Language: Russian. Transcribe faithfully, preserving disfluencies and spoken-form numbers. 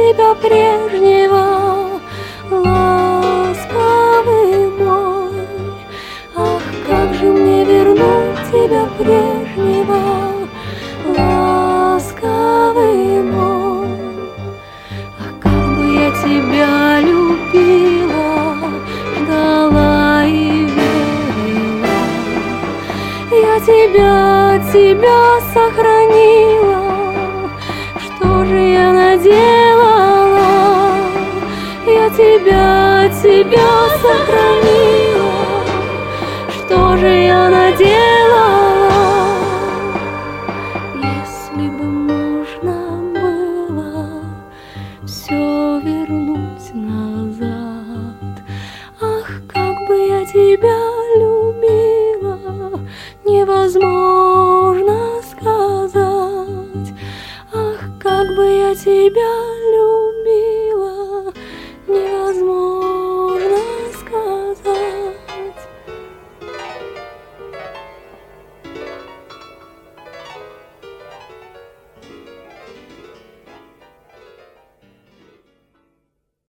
тебя прежнего, ласковый мой. Ах, как же мне вернуть тебя прежнего, ласковый мой. Ах, как бы я тебя любила, ждала и верила. Я тебя, тебя сохранила. Что же я наделала? Я тебя, тебя сохранила.